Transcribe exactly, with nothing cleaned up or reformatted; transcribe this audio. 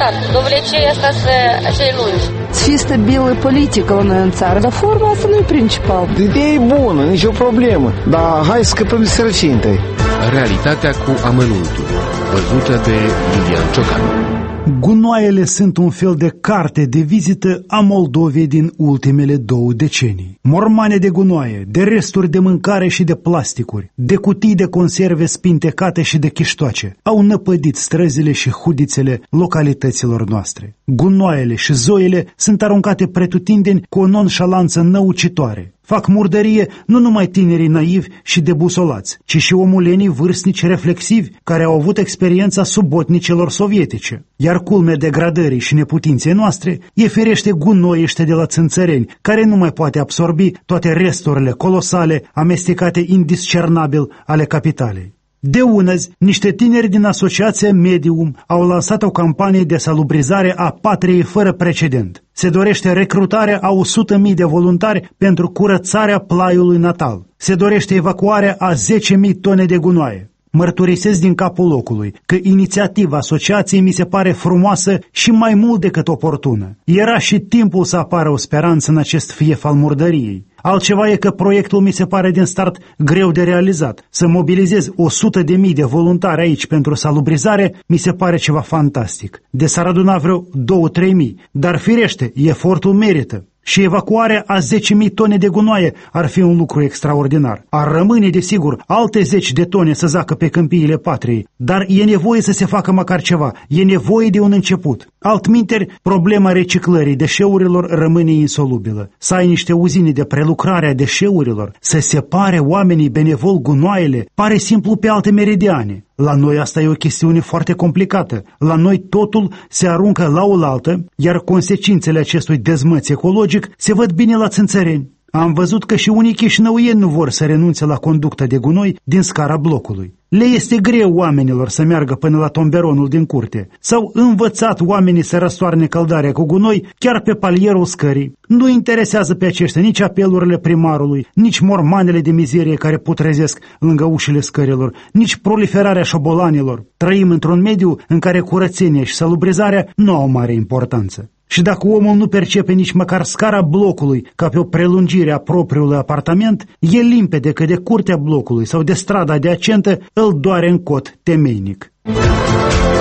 adevărat. Domnule, ce e asta să acei lungi? Și stabilă politică la noi în țară, dar forma asta nu e principal. Ideea e bună, nicio problemă, dar hai să scăpăm de sărăcie întâi. Realitatea cu amănuntul, văzută de Iulian Ciocan. Gunoaiele sunt un fel de carte de vizită a Moldovei din ultimele două decenii. Mormane de gunoaie, de resturi de mâncare și de plasticuri, de cutii de conserve spintecate și de chiștoace, au năpădit străzile și hudițele localităților noastre. Gunoaiele și zoile sunt aruncate pretutindeni cu o nonșalanță năucitoare. Fac murdărie nu numai tinerii naivi și debusolați, ci și omulenii vârstnici reflexivi care au avut experiența subotnicilor sovietice. Iar culmea degradării și neputinței noastre e ferește gunoiește de la țânțăreni, care nu mai poate absorbi toate resturile colosale amestecate indiscernabil ale capitalei. De unăzi, niște tineri din asociația Medium au lansat o campanie de salubrizare a patriei fără precedent. Se dorește recrutarea a o sută de mii de voluntari pentru curățarea plaiului natal. Se dorește evacuarea a zece mii tone de gunoaie. Mărturisesc din capul locului că inițiativa asociației mi se pare frumoasă și mai mult decât oportună. Era și timpul să apară o speranță în acest fief al murdăriei. Altceva e că proiectul mi se pare din start greu de realizat. Să mobilizez o sută de mii de voluntari aici pentru salubrizare mi se pare ceva fantastic. De s-ar aduna vreo două-trei mii, dar firește, efortul merită. Și evacuarea a zece mii tone de gunoaie ar fi un lucru extraordinar. Ar rămâne, desigur, alte zeci de tone să zacă pe câmpiile patriei, dar e nevoie să se facă măcar ceva, e nevoie de un început. Altminteri, problema reciclării deșeurilor rămâne insolubilă. Să ai niște uzine de prelucrare a deșeurilor, să separe oamenii benevol gunoaiele, pare simplu pe alte meridiane. La noi asta e o chestiune foarte complicată. La noi totul se aruncă la oaltă, iar consecințele acestui dezmăț ecologic se văd bine la țânțăreni. Am văzut că și unii chișinăuieni nu vor să renunțe la conducta de gunoi din scara blocului. Le este greu oamenilor să meargă până la tomberonul din curte. S-au învățat oamenii să răstoarne căldarea cu gunoi chiar pe palierul scării. Nu interesează pe aceștia nici apelurile primarului, nici mormanele de mizerie care putrezesc lângă ușile scărilor, nici proliferarea șobolanilor. Trăim într-un mediu în care curățenia și salubrizarea nu au mare importanță. Și dacă omul nu percepe nici măcar scara blocului ca pe o prelungire a propriului apartament, e limpede că de curtea blocului sau de strada adiacentă îl doare în cot temeinic.